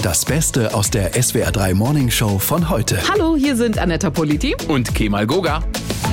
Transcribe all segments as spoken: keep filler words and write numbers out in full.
Das Beste aus der S W R drei Morning Show von heute. Hallo, hier sind Anetta Politi und Kemal Goga.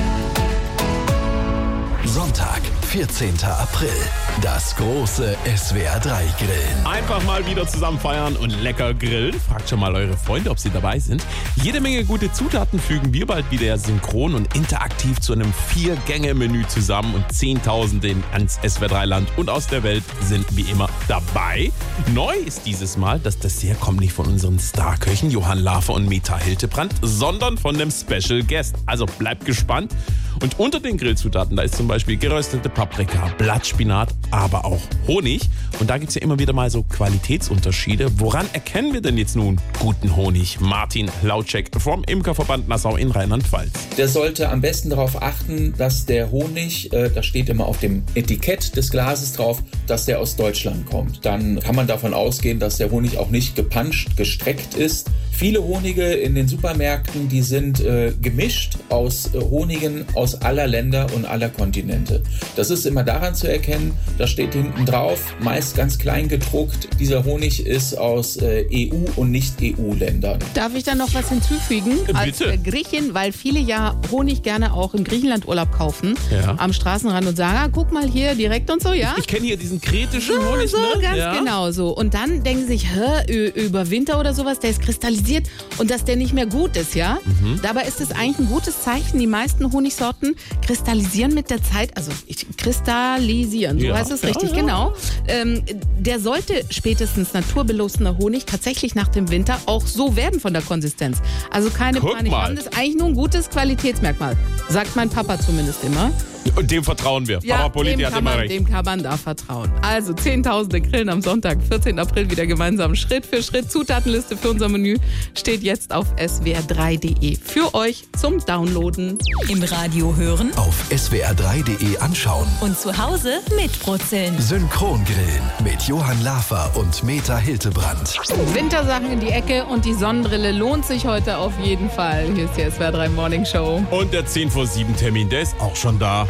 Sonntag, vierzehnten April. Das große S W R drei Grillen. Einfach mal wieder zusammen feiern und lecker grillen. Fragt schon mal eure Freunde, ob sie dabei sind. Jede Menge gute Zutaten fügen wir bald wieder synchron und interaktiv zu einem Vier-Gänge-Menü zusammen. Und Zehntausende ans S W R drei Land und aus der Welt sind wie immer dabei. Neu ist dieses Mal, das Dessert kommt nicht von unseren Starköchen Johann Lafer und Meta Hildebrand, sondern von einem Special Guest. Also bleibt gespannt. Und unter den Grillzutaten, da ist zum Beispiel geröstete Paprika, Blattspinat, aber auch Honig. Und da gibt es ja immer wieder mal so Qualitätsunterschiede. Woran erkennen wir denn jetzt nun guten Honig? Martin Lautschek vom Imkerverband Nassau in Rheinland-Pfalz. Der sollte am besten darauf achten, dass der Honig, äh, das steht immer auf dem Etikett des Glases drauf, dass der aus Deutschland kommt. Dann kann man davon ausgehen, dass der Honig auch nicht gepanscht, gestreckt ist. Viele Honige in den Supermärkten, die sind äh, gemischt aus äh, Honigen aus aller Länder und aller Kontinente. Das ist immer daran zu erkennen, da steht hinten drauf, meist ganz klein gedruckt, dieser Honig ist aus äh, E U- und Nicht-E U-Ländern. Darf ich da noch was hinzufügen? Bitte. Als äh, Griechin, weil viele ja Honig gerne auch im Griechenland Urlaub kaufen, Ja. am Straßenrand und sagen, ah, guck mal hier direkt und so, ja? Ich kenne hier diesen kretischen So, Honig, so, ne? ganz Ja. genau so. Und dann denken sie sich, hä, ü- über Winter oder sowas, der ist kristallisiert und dass der nicht mehr gut ist, ja? Mhm. Dabei ist es eigentlich ein gutes Zeichen. Die meisten Honigsorten kristallisieren mit der Zeit, also ich, kristallisieren, so Ja. heißt es Ja, richtig, ja. genau. Ähm, der sollte spätestens naturbelossener Honig tatsächlich nach dem Winter auch so werden von der Konsistenz. Also keine Guck Panik mal. haben, das ist eigentlich nur ein gutes Qualitätsmerkmal. Sagt mein Papa zumindest immer. Und dem vertrauen wir. Papa Politi dem hat kann immer man, recht. dem kann man da vertrauen. Also Zehntausende Grillen am Sonntag, vierzehnten April wieder gemeinsam Schritt für Schritt. Zutatenliste für unser Menü steht jetzt auf s w r drei punkt d e für euch zum Downloaden. Im Radio hören Auf s w r drei punkt d e anschauen. und zu Hause mitbrutzeln. Synchrongrillen mit Johann Lafer und Meta Hildebrand. Wintersachen in die Ecke und die Sonnenbrille lohnt sich heute auf jeden Fall. Hier ist die S W R drei Morning Show. Und der zehn vor sieben Termin, der ist auch schon da.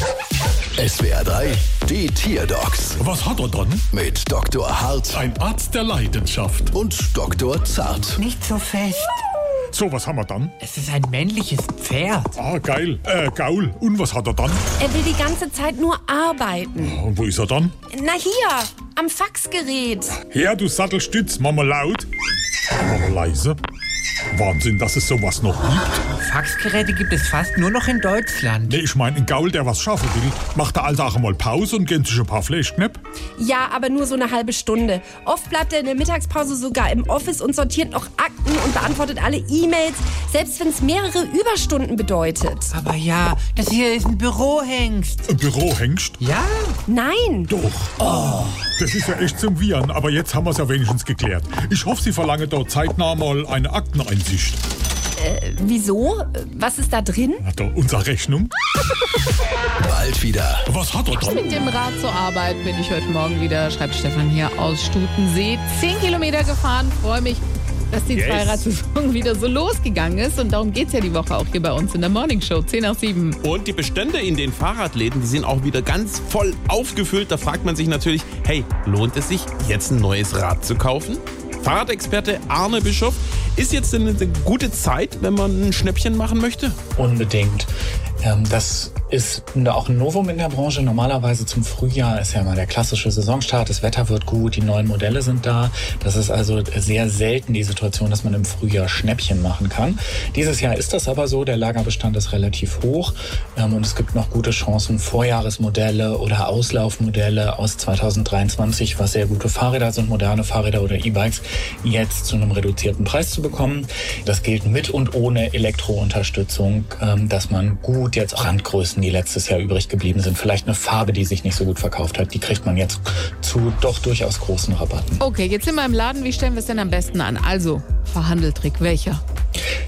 S W R drei, die Tierdocs Was hat er dann? mit Doktor Hart Ein Arzt der Leidenschaft. und Doktor Zart. Nicht so fest. So, was haben wir dann? Es ist ein männliches Pferd. Ah, geil. Äh, Gaul. Und was hat er dann? Er will die ganze Zeit nur arbeiten. Und wo ist er dann? Na hier, am Faxgerät. Her, du Sattelstütz. Mach mal laut. Mach mal leise. Wahnsinn, dass es sowas noch gibt. Faxgeräte gibt es fast nur noch in Deutschland. Nee, ich mein, ein Gaul, der was schaffen will, macht der Alltag mal Pause und gönnt sich ein paar Fleischknepp. Ja, aber nur so eine halbe Stunde. Oft bleibt er in der Mittagspause sogar im Office und sortiert noch Akten und beantwortet alle E-Mails, selbst wenn es mehrere Überstunden bedeutet. Aber ja, das hier ist ein Bürohengst. Ein Bürohengst? Ja? Nein. Doch. Das ist ja echt zum Wiehern, aber jetzt haben wir es ja wenigstens geklärt. Ich hoffe, Sie verlangen dort zeitnah mal eine Akteneinsicht. Äh, wieso? Was ist da drin? Hat er unsere Rechnung? Bald wieder. Was hat er dann? Mit dem Rad zur Arbeit bin ich heute Morgen wieder, schreibt Stefan hier aus Stutensee. Zehn Kilometer gefahren, freue mich, dass die Yes. Zweiradsaison wieder so losgegangen ist. Und darum geht es ja die Woche auch hier bei uns in der Morning Show, zehn nach sieben. Und die Bestände in den Fahrradläden, die sind auch wieder ganz voll aufgefüllt. Da fragt man sich natürlich, hey, lohnt es sich, jetzt ein neues Rad zu kaufen? Fahrradexperte Arne Bischof, ist jetzt eine gute Zeit, wenn man ein Schnäppchen machen möchte? Unbedingt. Ähm, das ist auch ein Novum in der Branche. Normalerweise zum Frühjahr ist ja mal der klassische Saisonstart. Das Wetter wird gut, die neuen Modelle sind da. Das ist also sehr selten die Situation, dass man im Frühjahr Schnäppchen machen kann. Dieses Jahr ist das aber so. Der Lagerbestand ist relativ hoch ähm, und es gibt noch gute Chancen, Vorjahresmodelle oder Auslaufmodelle aus zweitausenddreiundzwanzig, was sehr gute Fahrräder sind, moderne Fahrräder oder E-Bikes, jetzt zu einem reduzierten Preis zu bekommen. Das gilt mit und ohne Elektrounterstützung, ähm, dass man gut jetzt Randgrößen, die letztes Jahr übrig geblieben sind, vielleicht eine Farbe, die sich nicht so gut verkauft hat, die kriegt man jetzt zu doch durchaus großen Rabatten. Okay, jetzt sind wir im Laden. Wie stellen wir es denn am besten an? Also, Verhandeltrick, welcher?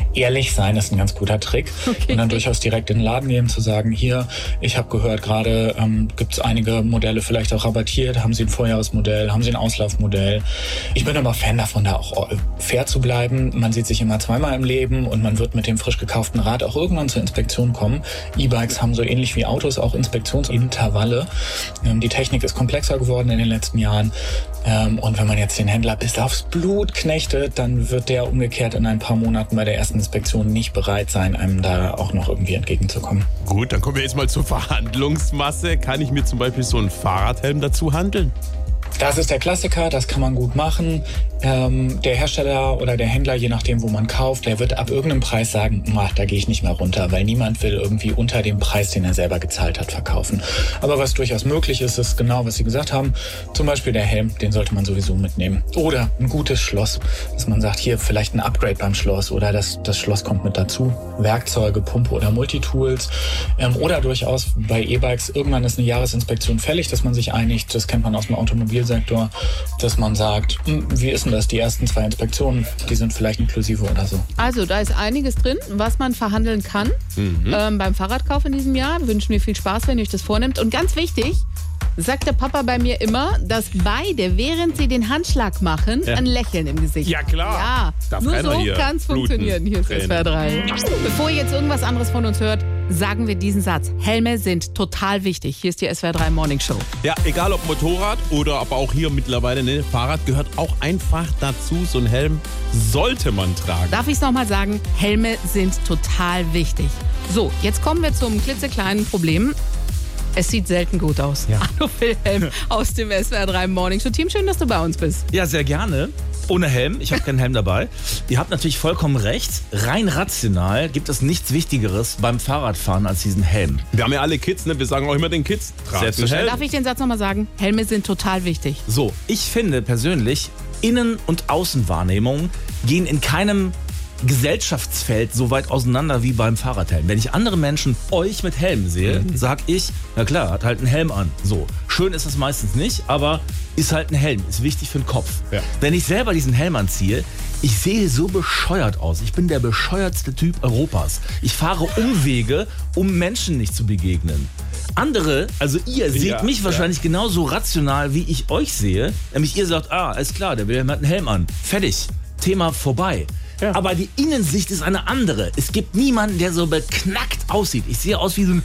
ehrlich sein ist ein ganz guter Trick. Okay. Und dann durchaus direkt in den Laden gehen, zu sagen, hier, ich habe gehört, gerade ähm, gibt es einige Modelle vielleicht auch rabattiert. Haben Sie ein Vorjahresmodell? Haben Sie ein Auslaufmodell? Ich bin aber Fan davon, da auch fair zu bleiben. Man sieht sich immer zweimal im Leben und man wird mit dem frisch gekauften Rad auch irgendwann zur Inspektion kommen. E-Bikes haben so ähnlich wie Autos auch Inspektionsintervalle. Ähm, die Technik ist komplexer geworden in den letzten Jahren. Ähm, und wenn man jetzt den Händler bis aufs Blut knechtet, dann wird der umgekehrt in ein paar Monaten bei der ersten Inspektion nicht bereit sein, einem da auch noch irgendwie entgegenzukommen. Gut, dann kommen wir jetzt mal zur Verhandlungsmasse. Kann ich mir zum Beispiel so einen Fahrradhelm dazu handeln? Das ist der Klassiker, das kann man gut machen. Ähm, der Hersteller oder der Händler, je nachdem, wo man kauft, der wird ab irgendeinem Preis sagen, da gehe ich nicht mehr runter, weil niemand will irgendwie unter dem Preis, den er selber gezahlt hat, verkaufen. Aber was durchaus möglich ist, ist genau, was Sie gesagt haben. Zum Beispiel der Helm, den sollte man sowieso mitnehmen. Oder ein gutes Schloss, dass man sagt, hier vielleicht ein Upgrade beim Schloss oder das, das Schloss kommt mit dazu. Werkzeuge, Pumpe oder Multitools. Ähm, oder durchaus bei E-Bikes, irgendwann ist eine Jahresinspektion fällig, dass man sich einigt, das kennt man aus dem Automobilsektor, dass man sagt, wie ist denn das, die ersten zwei Inspektionen, die sind vielleicht inklusive oder so. Also da ist einiges drin, was man verhandeln kann mhm. ähm, beim Fahrradkauf in diesem Jahr. Wir wünschen mir viel Spaß, wenn ihr euch das vornimmt. Und ganz wichtig, sagt der Papa bei mir immer, dass beide, während sie den Handschlag machen, ja. ein Lächeln im Gesicht. Ja, klar. Ja, Darf nur so kann es funktionieren. Hier ist S W R drei. Bevor ihr jetzt irgendwas anderes von uns hört, sagen wir diesen Satz. Helme sind total wichtig. Hier ist die S W R drei Morning Show. Ja, egal ob Motorrad oder aber auch hier mittlerweile, ne, Fahrrad gehört auch einfach dazu. So ein Helm sollte man tragen. Darf ich es nochmal sagen? Helme sind total wichtig. So, jetzt kommen wir zum klitzekleinen Problem. Es sieht selten gut aus. Ja. Arno Wilhelm aus dem S W R drei Morning Show Team. Schön, dass du bei uns bist. Ja, sehr gerne. Ohne Helm. Ich habe keinen Helm dabei. Ihr habt natürlich vollkommen recht. Rein rational gibt es nichts Wichtigeres beim Fahrradfahren als diesen Helm. Wir haben ja alle Kids, ne? Wir sagen auch immer den Kids, tragt einen Helm. Darf ich den Satz nochmal sagen? Helme sind total wichtig. So, ich finde persönlich, Innen- und Außenwahrnehmung gehen in keinem Gesellschaftsfeld so weit auseinander wie beim Fahrradhelm. Wenn ich andere Menschen, euch mit Helm sehe, mhm. sag ich, na klar, hat halt einen Helm an. So, schön ist es meistens nicht, aber ist halt ein Helm, ist wichtig für den Kopf. Ja. Wenn ich selber diesen Helm anziehe, ich sehe so bescheuert aus. Ich bin der bescheuertste Typ Europas. Ich fahre Umwege, um Menschen nicht zu begegnen. Andere, also ihr seht ja, mich wahrscheinlich ja. genauso rational, wie ich euch sehe. Nämlich ihr sagt, ah, ist klar, der Wilhelm hat einen Helm an. Fertig. Thema vorbei. Ja. Aber die Innensicht ist eine andere. Es gibt niemanden, der so beknackt aussieht. Ich sehe aus wie so ein...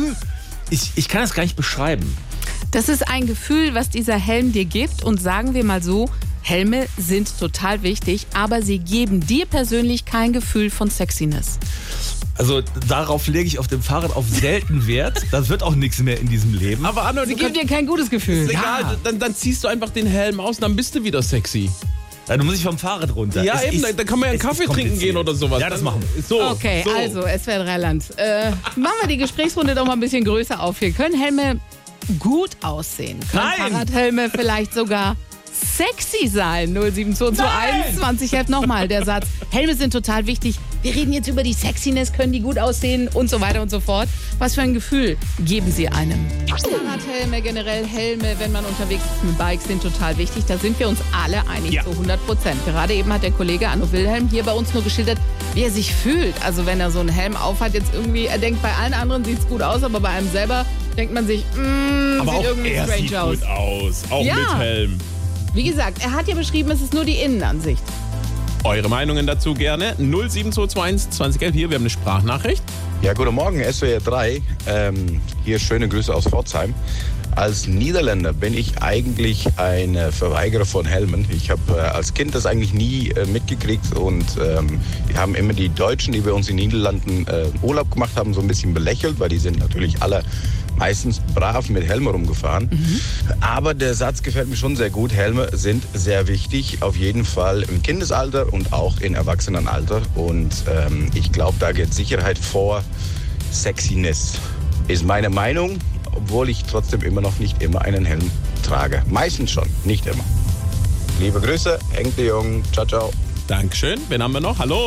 Ich, ich kann das gar nicht beschreiben. Das ist ein Gefühl, was dieser Helm dir gibt. Und sagen wir mal so, Helme sind total wichtig, aber sie geben dir persönlich kein Gefühl von Sexiness. Also darauf lege ich auf dem Fahrrad auf selten Wert. Das wird auch nichts mehr in diesem Leben. Aber Anno, sie geben dir kein gutes Gefühl. Ist egal, ja. dann, dann ziehst du einfach den Helm aus und dann bist du wieder sexy. Ja, du musst dich vom Fahrrad runter. Ja, es eben, ist, da kann man ja einen Kaffee trinken gehen oder sowas. Ja, das machen wir. So, okay, so. also S W R drei Land. Äh, machen wir die Gesprächsrunde doch mal ein bisschen größer auf hier. Können Helme gut aussehen? Können Nein! Fahrradhelme vielleicht sogar sexy sein? null sieben zwei zwei eins zwanzig elf nochmal der Satz. Helme sind total wichtig. Wir reden jetzt über die Sexiness, können die gut aussehen und so weiter und so fort. Was für ein Gefühl geben sie einem? Fahrradhelme, generell Helme, wenn man unterwegs ist mit Bikes, sind total wichtig. Da sind wir uns alle einig ja. zu hundert Prozent. Gerade eben hat der Kollege Arno Wilhelm hier bei uns nur geschildert, wie er sich fühlt. Also wenn er so einen Helm aufhat, jetzt irgendwie, er denkt, bei allen anderen sieht es gut aus, aber bei einem selber denkt man sich, mh, aber sieht auch irgendwie er strange sieht aus. gut aus, auch ja. mit Helm. Wie gesagt, er hat ja beschrieben, es ist nur die Innenansicht. Eure Meinungen dazu gerne. null sieben zwei zwei eins zwanzig elf hier, wir haben eine Sprachnachricht. Ja, guten Morgen, S W R drei. Ähm, hier schöne Grüße aus Pforzheim. Als Niederländer bin ich eigentlich ein äh, Verweigerer von Helmen. Ich habe äh, als Kind das eigentlich nie äh, mitgekriegt und ähm, wir haben immer die Deutschen, die bei uns in den Niederlanden äh, Urlaub gemacht haben, so ein bisschen belächelt, weil die sind natürlich alle meistens brav mit Helmen rumgefahren. Mhm. Aber der Satz gefällt mir schon sehr gut. Helme sind sehr wichtig, auf jeden Fall im Kindesalter und auch im Erwachsenenalter. Und ähm, ich glaube, da geht Sicherheit vor Sexiness. Ist meine Meinung, obwohl ich trotzdem immer noch nicht immer einen Helm trage. Meistens schon, nicht immer. Liebe Grüße, Henk de Jong. Ciao, ciao. Dankeschön. Wen haben wir noch? Hallo?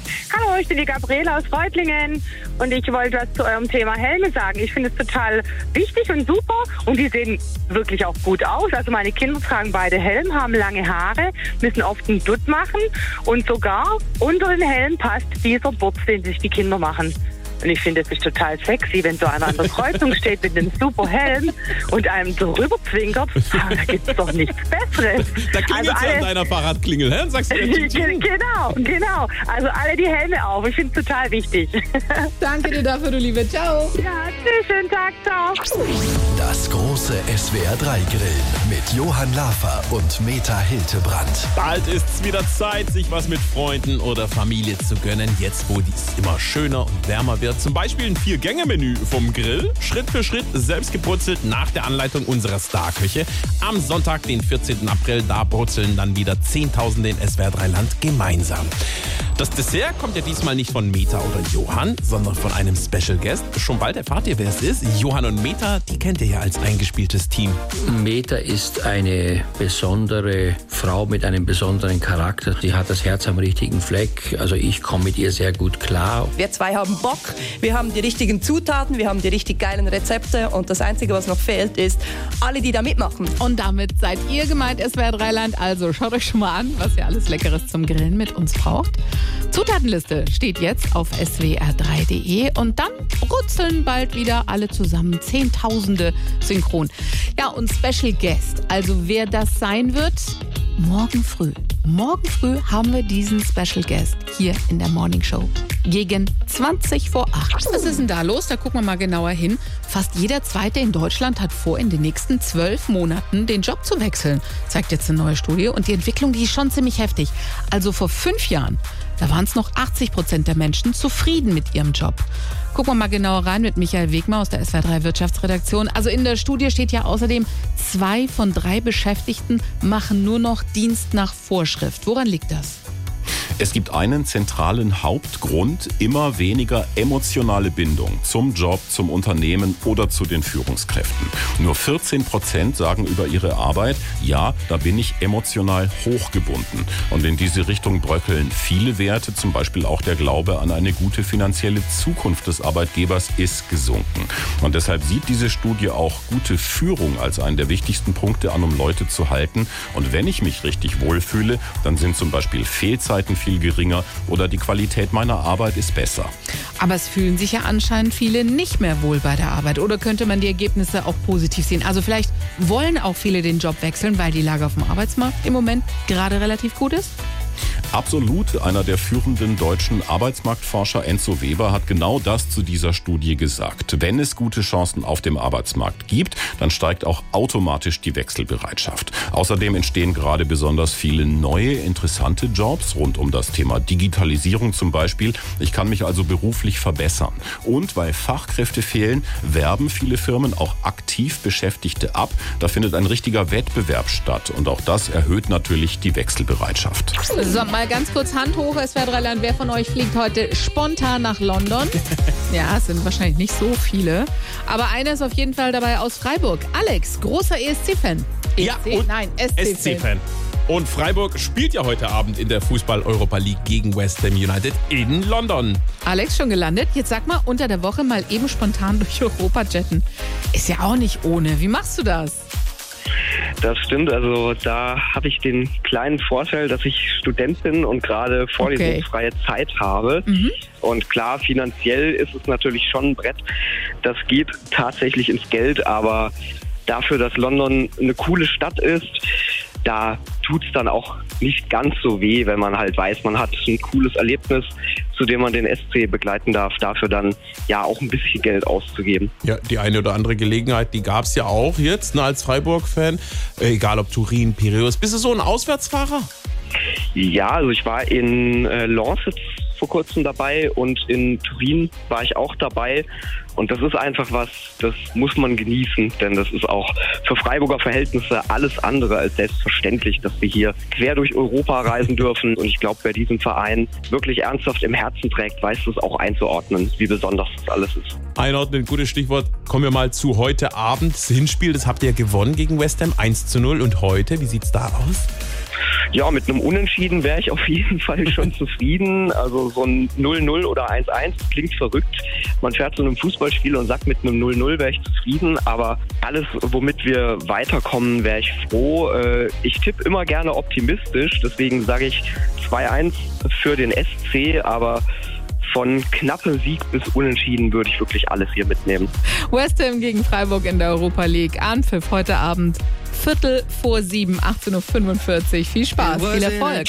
Hallo, ich bin die Gabriele aus Reutlingen und ich wollte was zu eurem Thema Helme sagen. Ich finde es total wichtig und super und die sehen wirklich auch gut aus. Also meine Kinder tragen beide Helm, haben lange Haare, müssen oft einen Dutt machen und sogar unter den Helm passt dieser Butz, den sich die Kinder machen. Und ich finde, es ist total sexy, wenn so einer an der Kreuzung steht mit einem super Helm und einem drüber zwinkert. Da gibt es doch nichts Besseres. Da klingelt also ja an deiner Fahrradklingel, hä? Sagst du ja, genau, genau. Also alle die Helme auf. Ich finde es total wichtig. Danke dir dafür, du Liebe. Ciao. Ja, tschüss, schönen Tag, ciao. Das große S W R drei Grillen mit Johann Lafer und Meta Hildebrand. Bald ist's wieder Zeit, sich was mit Freunden oder Familie zu gönnen. Jetzt, wo dies immer schöner und wärmer wird. Zum Beispiel ein Vier-Gänge-Menü vom Grill. Schritt für Schritt, selbst gebrutzelt nach der Anleitung unserer Starköche. Am Sonntag, den vierzehnten April, da brutzeln dann wieder Zehntausende in S W R drei Land gemeinsam. Das Dessert kommt ja diesmal nicht von Meta oder Johann, sondern von einem Special Guest. Schon bald erfahrt ihr, wer es ist. Johann und Meta, die kennt ihr ja als eingespieltes Team. Meta ist eine besondere Frau mit einem besonderen Charakter. Die hat das Herz am richtigen Fleck. Also ich komme mit ihr sehr gut klar. Wir zwei haben Bock, wir haben die richtigen Zutaten, wir haben die richtig geilen Rezepte und das Einzige, was noch fehlt, ist alle, die da mitmachen. Und damit seid ihr gemeint, S W R drei Land. Also schaut euch schon mal an, was ihr alles Leckeres zum Grillen mit uns braucht. Zutatenliste steht jetzt auf S W R drei Punkt de und dann brutzeln bald wieder alle zusammen Zehntausende synchron. Ja, und Special Guest, also wer das sein wird, morgen früh. Morgen früh haben wir diesen Special Guest hier in der Morning Show. Gegen zwanzig vor acht. Was ist denn da los? Da gucken wir mal genauer hin. Fast jeder Zweite in Deutschland hat vor, in den nächsten zwölf Monaten den Job zu wechseln, zeigt jetzt eine neue Studie. Und die Entwicklung, die ist schon ziemlich heftig. Also vor fünf Jahren, da waren es noch achtzig Prozent der Menschen zufrieden mit ihrem Job. Gucken wir mal genauer rein mit Michael Wegmer aus der S W R drei Wirtschaftsredaktion. Also in der Studie steht ja außerdem, zwei von drei Beschäftigten machen nur noch Dienst nach Vorschrift. Woran liegt das? Es gibt einen zentralen Hauptgrund: immer weniger emotionale Bindung zum Job, zum Unternehmen oder zu den Führungskräften. Nur vierzehn Prozent sagen über ihre Arbeit, ja, da bin ich emotional hochgebunden. Und in diese Richtung bröckeln viele Werte, zum Beispiel auch der Glaube an eine gute finanzielle Zukunft des Arbeitgebers ist gesunken. Und deshalb sieht diese Studie auch gute Führung als einen der wichtigsten Punkte an, um Leute zu halten. Und wenn ich mich richtig wohlfühle, dann sind zum Beispiel Fehlzeiten viel geringer oder die Qualität meiner Arbeit ist besser. Aber es fühlen sich ja anscheinend viele nicht mehr wohl bei der Arbeit. Oder könnte man die Ergebnisse auch positiv sehen? Also vielleicht wollen auch viele den Job wechseln, weil die Lage auf dem Arbeitsmarkt im Moment gerade relativ gut ist? Absolut. Einer der führenden deutschen Arbeitsmarktforscher, Enzo Weber, hat genau das zu dieser Studie gesagt. Wenn es gute Chancen auf dem Arbeitsmarkt gibt, dann steigt auch automatisch die Wechselbereitschaft. Außerdem entstehen gerade besonders viele neue, interessante Jobs rund um das Thema Digitalisierung zum Beispiel. Ich kann mich also beruflich verbessern. Und weil Fachkräfte fehlen, werben viele Firmen auch aktiv Beschäftigte ab. Da findet ein richtiger Wettbewerb statt. Und auch das erhöht natürlich die Wechselbereitschaft. So, mal ganz kurz Hand hoch, S W R drei Land. Wer von euch fliegt heute spontan nach London? Ja, es sind wahrscheinlich nicht so viele. Aber einer ist auf jeden Fall dabei aus Freiburg. Alex, großer E S C-Fan. Ja, und Nein, S C-Fan. Und Freiburg spielt ja heute Abend in der Fußball-Europa League gegen West Ham United in London. Alex, schon gelandet? Jetzt sag mal, unter der Woche mal eben spontan durch Europa jetten. Ist ja auch nicht ohne. Wie machst du das? Das stimmt, also da habe ich den kleinen Vorteil, dass ich Student bin und gerade vorlesungsfreie okay. Zeit habe. Mhm. Und klar, finanziell ist es natürlich schon ein Brett. Das geht tatsächlich ins Geld, aber dafür, dass London eine coole Stadt ist, da tut es dann auch nicht ganz so weh, wenn man halt weiß, man hat ein cooles Erlebnis, zu dem man den S C begleiten darf, dafür dann ja auch ein bisschen Geld auszugeben. Ja, die eine oder andere Gelegenheit, die gab es ja auch jetzt, ne, als Freiburg-Fan. Egal ob Turin, Piräus. Bist du so ein Auswärtsfahrer? Ja, also ich war in äh, Lens vor kurzem dabei und in Turin war ich auch dabei. Und das ist einfach was, das muss man genießen, denn das ist auch für Freiburger Verhältnisse alles andere als selbstverständlich, dass wir hier quer durch Europa reisen dürfen. Und ich glaube, wer diesen Verein wirklich ernsthaft im Herzen trägt, weiß es auch einzuordnen, wie besonders das alles ist. Einordnen, gutes Stichwort. Kommen wir mal zu heute Abend. Das Hinspiel, das habt ihr gewonnen gegen West Ham, eins zu null. Und heute, wie sieht's da aus? Ja, mit einem Unentschieden wäre ich auf jeden Fall schon zufrieden. Also so ein null null oder eins eins klingt verrückt. Man fährt zu einem Fußballspiel und sagt, mit einem null null wäre ich zufrieden. Aber alles, womit wir weiterkommen, wäre ich froh. Ich tippe immer gerne optimistisch. Deswegen sage ich zwei eins für den S C. Aber von knappem Sieg bis Unentschieden würde ich wirklich alles hier mitnehmen. West Ham gegen Freiburg in der Europa League. Anpfiff heute Abend. Viertel vor sieben, achtzehn Uhr fünfundvierzig. Viel Spaß, viel Erfolg.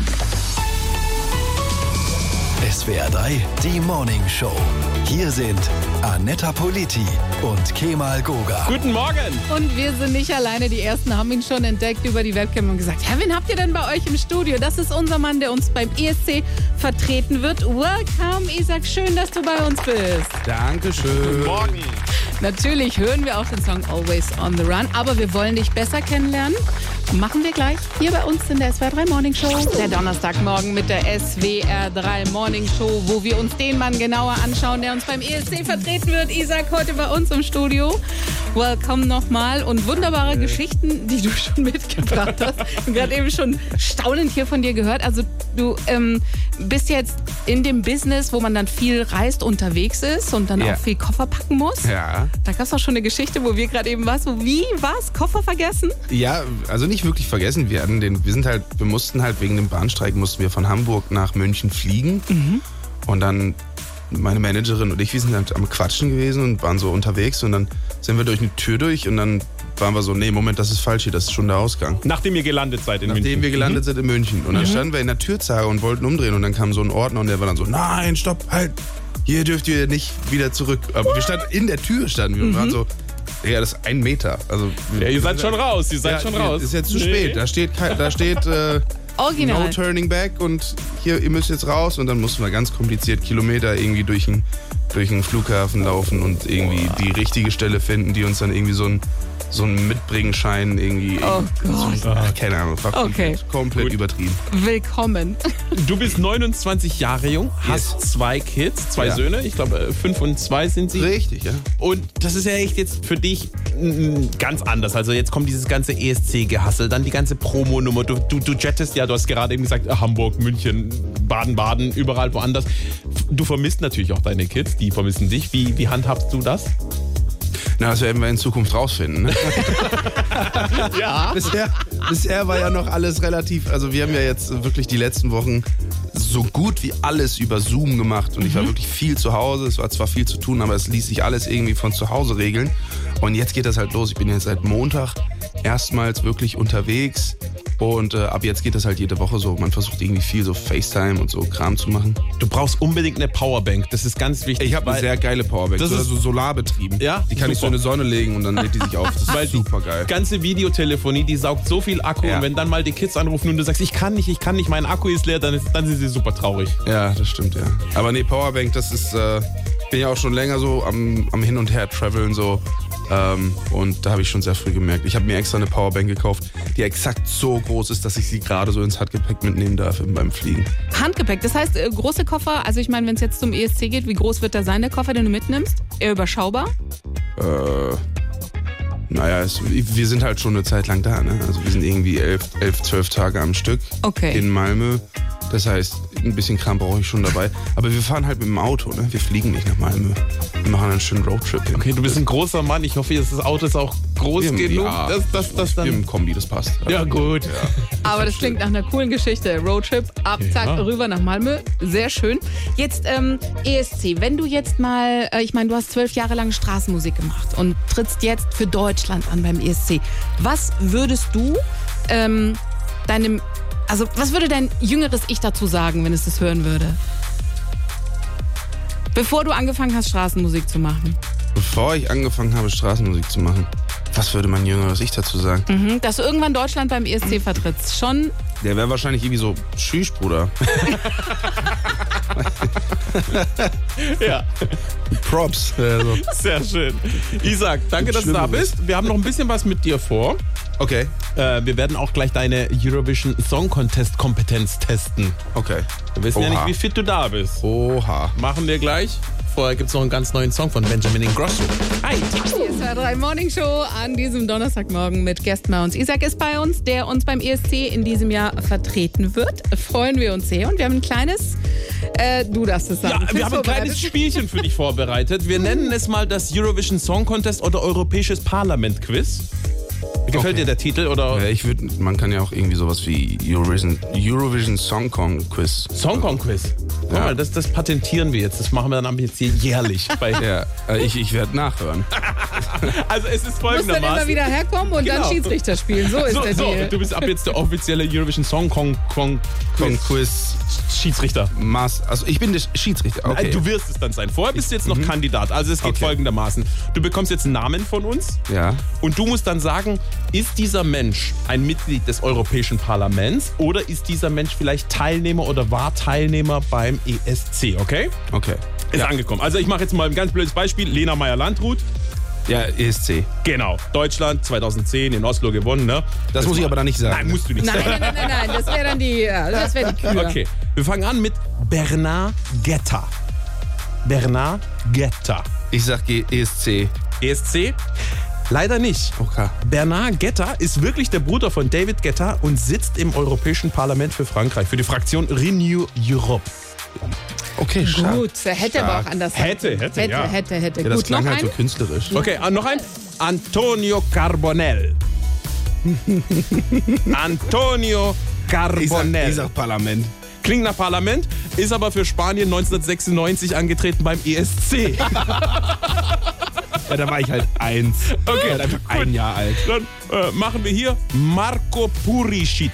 S W R drei, die Morning Show. Hier sind Anetta Politi und Kemal Goga. Guten Morgen! Und wir sind nicht alleine. Die Ersten haben ihn schon entdeckt über die Webcam und gesagt, ja, wen habt ihr denn bei euch im Studio? Das ist unser Mann, der uns beim E S C vertreten wird. Welcome, Isaac. Schön, dass du bei uns bist. Dankeschön. Guten Morgen. Natürlich hören wir auch den Song Always on the Run, aber wir wollen dich besser kennenlernen. Machen wir gleich hier bei uns in der S W R drei Morning Show. Der Donnerstagmorgen mit der S W R drei Morning Show, wo wir uns den Mann genauer anschauen, der uns beim E S C vertreten wird. Isaac heute bei uns im Studio. Welcome nochmal und wunderbare Geschichten, die du schon mitgebracht hast. Ich habe gerade eben schon staunend hier von dir gehört. Also du ähm, bist jetzt in dem Business, wo man dann viel reist, unterwegs ist und dann Ja. auch viel Koffer packen muss. Ja. Da gab es auch schon eine Geschichte, wo wir gerade eben was, so wie was? Koffer vergessen? Ja, also nicht wirklich vergessen. Wir hatten den, wir sind halt, wir mussten halt wegen dem Bahnstreik mussten wir von Hamburg nach München fliegen. Mhm. Und dann meine Managerin und ich, wir sind halt am Quatschen gewesen und waren so unterwegs und dann sind wir durch eine Tür durch und dann waren wir so, nee, Moment, das ist falsch hier, das ist schon der Ausgang. Nachdem ihr gelandet seid in Nachdem München. wir gelandet Mhm. sind in München. Und dann Mhm. standen wir in der Türzage und wollten umdrehen und dann kam so ein Ordner und der war dann so, nein, stopp, halt, hier dürft ihr nicht wieder zurück. Aber wir standen in der Tür, standen wir und Mhm. waren so, ja, das ist ein Meter. Also, Ja, ihr seid schon raus, ihr seid ja, schon raus. Ist jetzt zu Nee. spät. Da steht, kein- da steht äh, Original. no turning back und hier, ihr müsst jetzt raus. Und dann mussten wir ganz kompliziert Kilometer irgendwie durch den durch den Flughafen laufen und irgendwie die richtige Stelle finden, die uns dann irgendwie so ein so einen Mitbringenschein irgendwie. Oh Gott. So, ach, keine Ahnung, war Okay. komplett, komplett übertrieben. Willkommen. Du bist neunundzwanzig Jahre jung, hast zwei Kids, zwei Ja. Söhne, ich glaube fünf und zwei sind sie. Richtig, ja. Und das ist ja echt jetzt für dich mm, ganz anders. Also jetzt kommt dieses ganze E S C-Gehassel, dann die ganze Promo-Nummer. Du, du, du jettest ja, du hast gerade eben gesagt, Hamburg, München, Baden-Baden, überall woanders. Du vermisst natürlich auch deine Kids, die vermissen dich. Wie, wie handhabst du das? Na, das werden wir in Zukunft rausfinden. Ne? Ja. Bisher, bisher war ja noch alles relativ, also wir haben ja jetzt wirklich die letzten Wochen so gut wie alles über Zoom gemacht und ich war wirklich viel zu Hause. Es war zwar viel zu tun, aber es ließ sich alles irgendwie von zu Hause regeln. Und jetzt geht das halt los. Ich bin jetzt seit Montag erstmals wirklich unterwegs. Und äh, ab jetzt geht das halt jede Woche so. Man versucht irgendwie viel so FaceTime und so Kram zu machen. Du brauchst unbedingt eine Powerbank, das ist ganz wichtig. Ich habe eine weil- sehr geile Powerbank, Das so, ist- also solarbetrieben. Ja, Die kann ich so in super. eine Sonne legen und dann lädt die sich auf. Das Weil ist die super geil. ganze Videotelefonie, die saugt so viel Akku Ja. und wenn dann mal die Kids anrufen und du sagst, ich kann nicht, ich kann nicht, mein Akku ist leer, dann, ist, dann sind sie super traurig. Ja, das stimmt, ja. Aber nee, Powerbank, das ist, äh, ich bin ja auch schon länger so am, am Hin und Her traveln so. Ähm, und da habe ich schon sehr früh gemerkt. Ich habe mir extra eine Powerbank gekauft, die exakt so groß ist, dass ich sie gerade so ins Handgepäck mitnehmen darf beim Fliegen. Handgepäck, das heißt äh, große Koffer, also ich meine, wenn es jetzt zum E S C geht, wie groß wird da sein, der Koffer, den du mitnimmst? Eher überschaubar? Äh, naja, es, wir sind halt schon eine Zeit lang da, ne? Also wir sind irgendwie elf, elf, zwölf Tage am Stück Okay. in Malmö. Das heißt, ein bisschen Kram brauche ich schon dabei. Aber wir fahren halt mit dem Auto, ne? Wir fliegen nicht nach Malmö. Wir machen einen schönen Roadtrip hin. Okay, du bist ein großer Mann, ich hoffe, das Auto ist auch groß Wir haben- genug, ja, dass das, das Wir haben dann... ein Kombi, das passt. Ja, gut. Aber das klingt nach einer coolen Geschichte. Roadtrip, ab, zack, Ja. rüber nach Malmö. Sehr schön. Jetzt ähm, E S C, wenn du jetzt mal, äh, ich meine, du hast zwölf Jahre lang Straßenmusik gemacht und trittst jetzt für Deutschland an beim E S C. Was würdest du ähm, deinem, also was würde dein jüngeres Ich dazu sagen, wenn es das hören würde? Bevor du angefangen hast, Straßenmusik zu machen. Bevor ich angefangen habe, Straßenmusik zu machen, was würde mein jüngeres Ich dazu sagen? Mhm, dass du irgendwann Deutschland beim E S C vertrittst. Schon Der wäre wahrscheinlich irgendwie so, tschüss, Bruder. Ja. Props. Also. Sehr schön. Isaac, danke, dass du da Schlimmeres. bist. Wir haben noch ein bisschen was mit dir vor. Okay. Äh, wir werden auch gleich deine Eurovision Song Contest Kompetenz testen. Okay. Wir wissen Oha. ja nicht, wie fit du da bist. Oha. Machen wir gleich. Vorher gibt es noch einen ganz neuen Song von Benjamin Ingrosso. Hi. Die S W R drei Morning Show an diesem Donnerstagmorgen mit Gästen bei uns. Isaac ist bei uns, der uns beim E S C in diesem Jahr vertreten wird. Freuen wir uns sehr. Und wir haben ein kleines, äh, du darfst es sagen. Ja, wir haben ein kleines Spielchen für dich vorbereitet. Wir nennen es mal das Eurovision Song Contest oder Europäisches Parlament Quiz. Gefällt Okay. dir der Titel oder? Ja, ich würde, man kann ja auch irgendwie sowas wie Eurovision, Eurovision Song Kong Quiz. Song Kong Quiz. Guck Ja. mal, das, das patentieren wir jetzt. Das machen wir dann ab jetzt hier jährlich. Bei Ja, äh, ich, ich werde nachhören. Also es ist Muss dann immer folgendermaßen. wieder herkommen und Genau. dann Schiedsrichter spielen. So ist So, der so, Deal. du bist ab jetzt der offizielle Eurovision Song Kong, Kong Kong Quiz. Schiedsrichter. Maß, also ich bin der Schiedsrichter. Okay. Du wirst es dann sein. Vorher bist du jetzt noch Mhm. Kandidat. Also es geht Okay. folgendermaßen. Du bekommst jetzt einen Namen von uns. Ja. Und du musst dann sagen, ist dieser Mensch ein Mitglied des Europäischen Parlaments oder ist dieser Mensch vielleicht Teilnehmer oder war Teilnehmer beim E S C, okay? Okay. Ist Ja. angekommen. Also ich mache jetzt mal ein ganz blödes Beispiel. Lena Meyer-Landrut. Ja, E S C. Genau. Deutschland zweitauszehn in Oslo gewonnen, ne? Das muss ich aber dann nicht sagen. Nein, musst du nicht Nein, sagen. nein, nein, nein, nein, das wäre dann die, ja, das wäre die Kür. Okay, wir fangen an mit Bernard Guetta. Bernard Guetta. Ich sag E S C. E S C? Leider nicht. Okay. Bernard Guetta ist wirklich der Bruder von David Guetta und sitzt im Europäischen Parlament für Frankreich, für die Fraktion Renew Europe. Okay, stark. Gut, hätte aber auch anders sein Hätte, können. hätte, hätte, ja. hätte, hätte. Ja, das Gut, noch klang halt ein? so künstlerisch. Okay, ah, noch ein. Antonio Carbonell. Antonio Ich sag, Carbonell. ich sag Parlament. Klingt nach Parlament, ist aber für Spanien neunzehnhundertsechsundneunzig angetreten beim E S C. Ja, da war ich halt eins. Okay, Ich war halt einfach ein Jahr alt. Dann äh, machen wir hier Marko Purisic.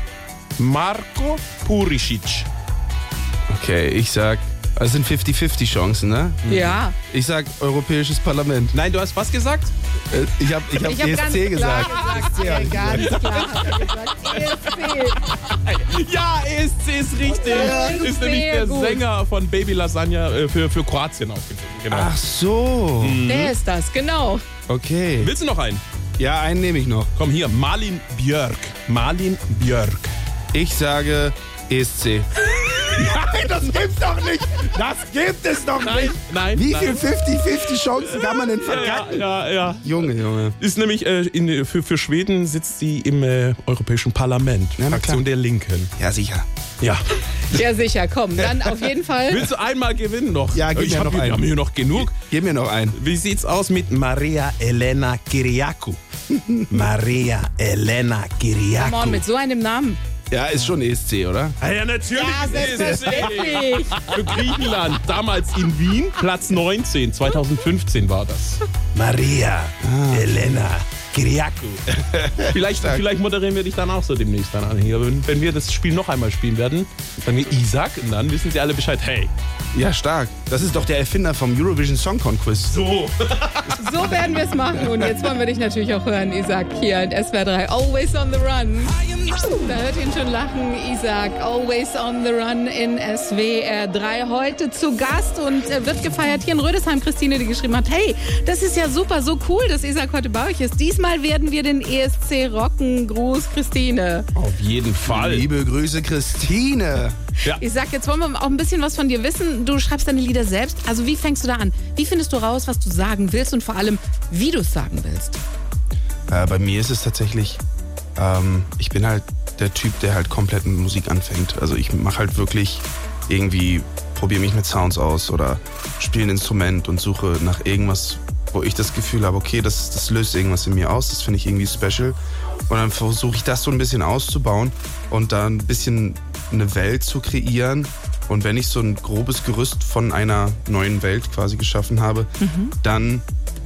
Marko Purisic. Okay, ich sag, es sind fifty fifty Chancen, ne? Ja. Ich sag Europäisches Parlament. Nein, du hast was gesagt? Äh, Ich hab, ich hab Ich hab E S ganz C klar gesagt. gesagt. Ja, ganz klar hat er gesagt. E S C. Ja, E S C ist richtig. Ja, ist sehr nämlich der gut. Sänger von Baby Lasagna äh, für, für Kroatien aufgetreten. Genau. Ach so. Der ist das, genau. Okay. Willst du noch einen? Ja, einen nehme ich noch. Komm hier, Malin Björk. Malin Björk. Ich sage E S C. Nein, das gibt's doch nicht. Das gibt es doch Nein, nicht. nein. Wie nein. viel fifty fifty Chancen kann man denn Ja, verkacken? ja, ja. Junge, Junge. Ist nämlich äh, in, für, für Schweden sitzt sie im äh, Europäischen Parlament. Ja, na Fraktion klar. der Linken. Ja, sicher. Ja. Ja, sicher, komm, dann auf jeden Fall. Willst du einmal gewinnen noch? Ja, gib ich mir hab noch hier, einen. Wir haben hier noch genug. Gib mir noch einen. Wie sieht's aus mit Maria Elena Kyriakou? Maria Elena Come Kyriakou. on, mit so einem Namen. Ja, ist schon E S C, oder? Ah, ja, natürlich. Ja, ist es selbstverständlich. Für Griechenland, damals in Wien, Platz neunzehn, zweitausendfünfzehn war das. Maria Elena Kyriakou. Vielleicht, vielleicht moderieren wir dich dann auch so demnächst dann an hier. Wenn, wenn wir das Spiel noch einmal spielen werden, sagen wir Isaac und dann wissen sie alle Bescheid. Hey, Ja, stark. Das ist doch der Erfinder vom Eurovision Song Contest. so. So werden wir es machen. Und jetzt wollen wir dich natürlich auch hören, Isaac, hier in S W R drei. Always on the run. Da hört ihn schon lachen, Isaac. Always on the run in S W R drei. Heute zu Gast und äh, wird gefeiert hier in Rödesheim. Christine, die geschrieben hat, hey, das ist ja super, so cool, dass Isaac heute bei euch ist. Diesmal werden wir den E S C rocken. Gruß, Christine. Auf jeden Fall. Liebe Grüße, Christine. Ja. Isaac, jetzt wollen wir auch ein bisschen was von dir wissen. Du schreibst deine Lieder selbst. Also wie fängst du da an? Wie findest du raus, was du sagen willst und vor allem, wie du es sagen willst? Äh, bei mir ist es tatsächlich, ähm, ich bin halt der Typ, der halt komplett mit Musik anfängt. Also ich mache halt wirklich irgendwie, probiere mich mit Sounds aus oder spiele ein Instrument und suche nach irgendwas, wo ich das Gefühl habe, okay, das, das löst irgendwas in mir aus, das finde ich irgendwie special. Und dann versuche ich das so ein bisschen auszubauen und dann ein bisschen eine Welt zu kreieren. Und wenn ich so ein grobes Gerüst von einer neuen Welt quasi geschaffen habe, Mhm. dann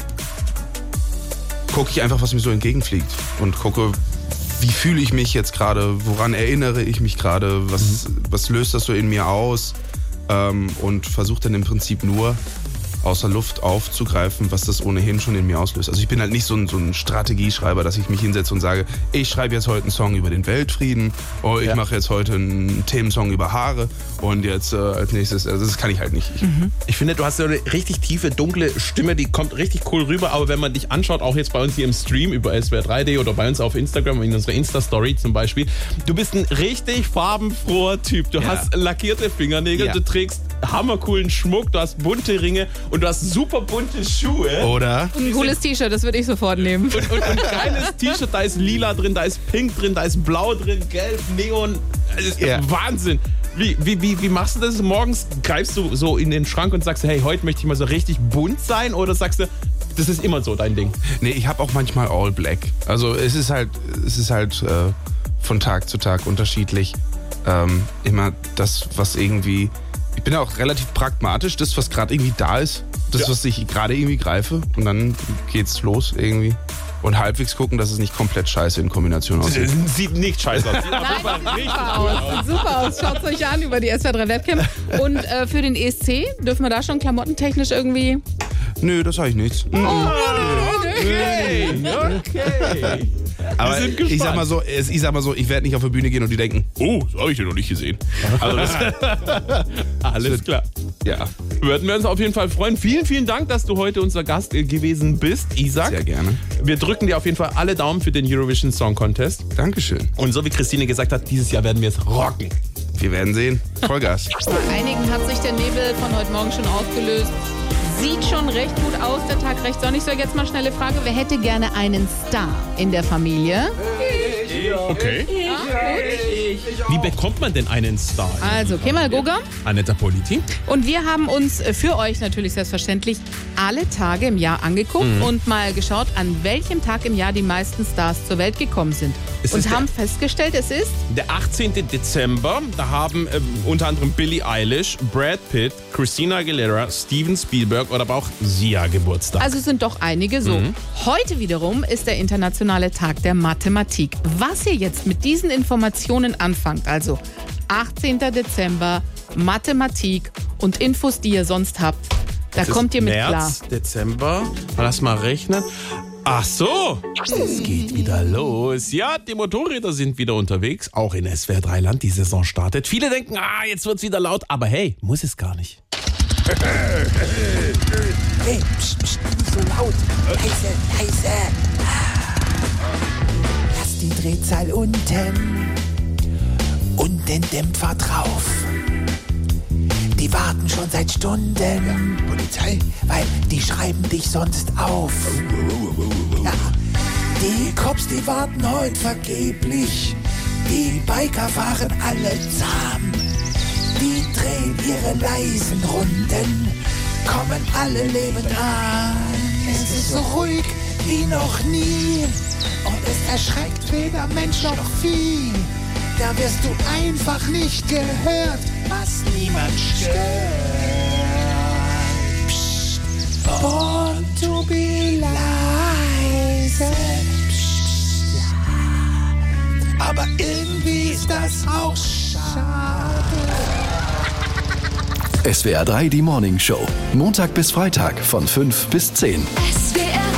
gucke ich einfach, was mir so entgegenfliegt und gucke, wie fühle ich mich jetzt gerade, woran erinnere ich mich gerade, was, was löst das so in mir aus, ähm, und versuche dann im Prinzip nur aus der Luft aufzugreifen, was das ohnehin schon in mir auslöst. Also ich bin halt nicht so ein, so ein Strategieschreiber, dass ich mich hinsetze und sage, ich schreibe jetzt heute einen Song über den Weltfrieden, oder ich ja. mache jetzt heute einen Themensong über Haare und jetzt äh, als nächstes, also das kann ich halt nicht. Ich, mhm. ich finde, du hast so eine richtig tiefe, dunkle Stimme, die kommt richtig cool rüber, aber wenn man dich anschaut, auch jetzt bei uns hier im Stream über S W R drei D oder bei uns auf Instagram, in unserer Insta-Story zum Beispiel, du bist ein richtig farbenfroher Typ. Du ja. hast lackierte Fingernägel, ja. du trägst hammercoolen Schmuck, du hast bunte Ringe und du hast super bunte Schuhe. Oder? Und ein cooles T-Shirt, das würde ich sofort nehmen. Und, und, und ein geiles T-Shirt, da ist lila drin, da ist pink drin, da ist blau drin, gelb, Neon. Das ist ja. Wahnsinn. Wie, wie, wie, wie machst du das? Morgens greifst du so in den Schrank und sagst, hey, heute möchte ich mal so richtig bunt sein? Oder sagst du, das ist immer so dein Ding? Nee, ich habe auch manchmal All Black. Also es ist halt, es ist halt äh, von Tag zu Tag unterschiedlich. Ähm, immer das, was irgendwie... Ich bin ja auch relativ pragmatisch, das, was gerade irgendwie da ist, das, ja. was ich gerade irgendwie greife und dann geht's los irgendwie. Und halbwegs gucken, dass es nicht komplett scheiße in Kombination aussieht. Sieht nicht scheiße aus. Sieht Nein, sieht super aus. Sieht super aus. Schaut es euch an über die S W R drei Webcam. Und äh, für den E S C, dürfen wir da schon klamottentechnisch irgendwie... Nö, das sage ich nichts. Oh, okay. Okay. Aber ich sag mal so, ich sag mal so, ich werde nicht auf die Bühne gehen und die denken, oh, das habe ich ja noch nicht gesehen. Also das, alles klar. Ja. Würden wir uns auf jeden Fall freuen. Vielen, vielen Dank, dass du heute unser Gast gewesen bist, Isaac. Sehr gerne. Wir drücken dir auf jeden Fall alle Daumen für den Eurovision Song Contest. Dankeschön. Und so wie Christine gesagt hat, dieses Jahr werden wir es rocken. Wir werden sehen. Vollgas. Bei einigen hat sich der Nebel von heute Morgen schon aufgelöst. Sieht schon recht gut aus, der Tag recht sonnig. So, jetzt mal schnelle Frage. Wer hätte gerne einen Star in der Familie? Okay. Ja, gut. Wie bekommt man denn einen Star? Also, Kemal Goga. Aneta Politi. Und wir haben uns für euch natürlich selbstverständlich alle Tage im Jahr angeguckt mhm. und mal geschaut, an welchem Tag im Jahr die meisten Stars zur Welt gekommen sind. Es und haben festgestellt, es ist... Der achtzehnten Dezember. Da haben äh, unter anderem Billie Eilish, Brad Pitt, Christina Aguilera, Steven Spielberg oder aber auch Sia Geburtstag. Also sind doch einige so. Mhm. Heute wiederum ist der internationale Tag der Mathematik. Was ihr jetzt mit diesen Informationen anfangt, also achtzehnten Dezember, Mathematik und Infos, die ihr sonst habt, da das kommt ihr mit März, klar. Dezember, lass mal rechnen. Ach so, es geht wieder los. Ja, die Motorräder sind wieder unterwegs, auch in S W R drei Land. Die Saison startet. Viele denken, ah, jetzt wird's wieder laut, aber hey, muss es gar nicht. Hey, pst, pst, nicht so laut. Leise, leise. Lass die Drehzahl unten und den Dämpfer drauf. Die warten schon seit Stunden. Polizei? Weil die schreiben dich sonst auf. Ja. Die Cops, die warten heute vergeblich. Die Biker fahren alle zahm. Die drehen ihre leisen Runden, kommen alle lebend an. Es ist so ruhig wie noch nie und es erschreckt weder Mensch noch Vieh. Da wirst du einfach nicht gehört, was niemand stört. Psst, born to be leise. Psst, ja. Aber irgendwie ist das auch schade. S W R drei, die Morning Show. Montag bis Freitag von fünf bis zehn. S W R